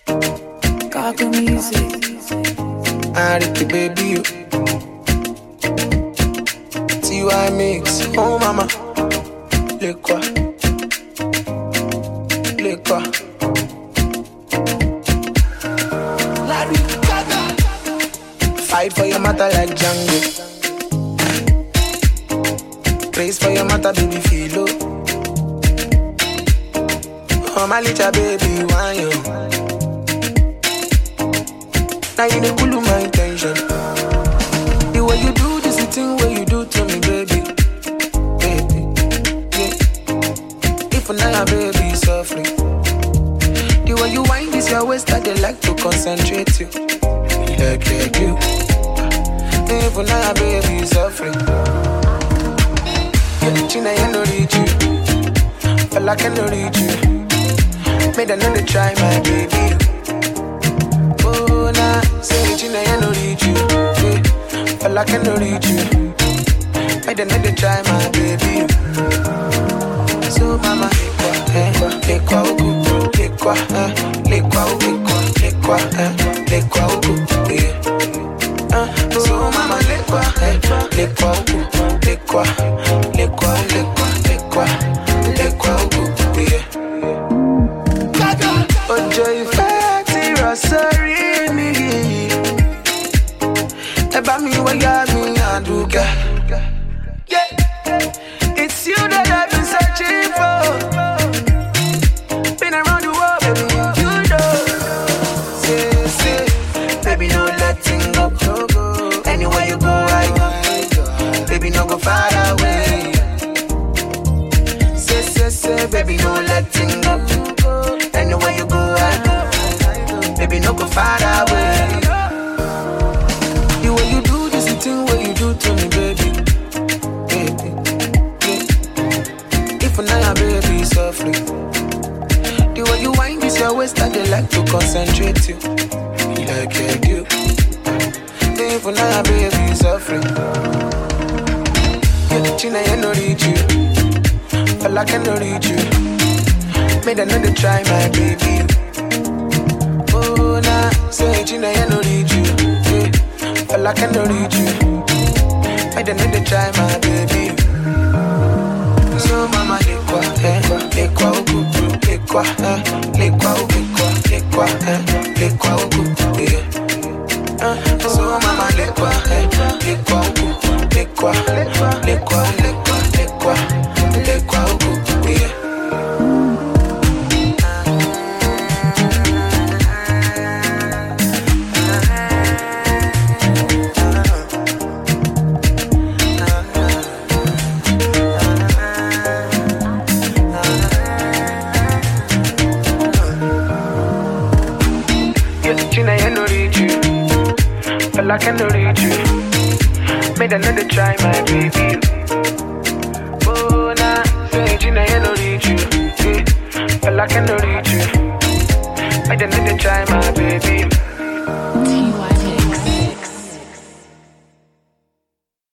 Gaga music. Ricky baby, you. TY mix, oh mama. Le quoi? Le quoi? Larry Gaga. Fight for your mother like Django. Praise for your mother, baby, feel low. Oh my little baby, why you? Now you dey cool my intention. The way you do this, the thing where you do to me, baby, baby, yeah. If now, baby, softly. The way you wind this your waist, I dey like to concentrate you, like you. If now, baby, softly. Yeah, China, you no reach you. Feel like I no reach you. Made another try, my baby. Oh, nah, say China, I no reach you. Yeah, feel like I no reach you. Made another try, my baby. So, mama, le kwa ugu, le kwa ugu, yeah. So, mama, le kwa ugu, le kwa ugu, yeah. Ojo ìfẹ́ ti rọ̀ sórí mi. Ẹ bá mi wáyà mi àdúgà. It's you that I've been searching for. Been around the world, baby, you know. Say, baby, no letting go. Anywhere you go, I go. Baby, no go far away. Say, baby, no letting go. Anywhere you go, I go. Baby, no go far away. The way you do this, the thing where you do to me, baby, baby, yeah. If now, baby, softly. The way you wind this your waist, I dey like to concentrate you, like you. If now, baby, softly. Yeah, China, I no reach you. Feel like I no reach you. Made another try, my baby. Oh, nah, say China, I no reach you. Yeah, feel like I no reach you. Made another try, my baby. So, mama, le kwa ugu, le kwa ugu, yeah. So, mama, le kwa ugu, le kwa ugu, yeah. China, I no reach you. Feel like I no reach you. Made another try, my baby. Oh, nah, say China, I no reach you. Feel like I no reach